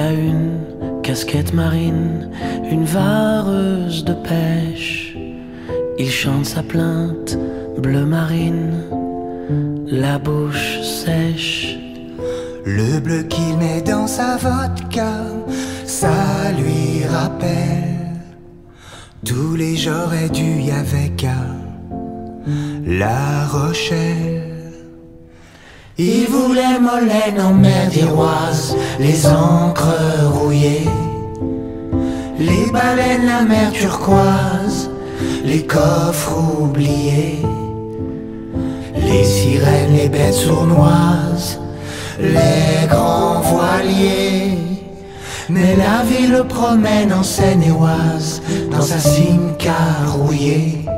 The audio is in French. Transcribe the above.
a une casquette marine, une vareuse de pêche. Il chante sa plainte bleu marine, la bouche sèche. Le bleu qu'il met dans sa vodka, ça lui rappelle tous les j'aurais dû y avec à La Rochelle. Il voulait Molène en mer d'Iroise, les encres rouillées, les baleines, la mer turquoise, les coffres oubliés, les sirènes, les bêtes sournoises, les grands voiliers. Mais la vie le promène en Seine-et-Oise, dans sa Simca rouillée.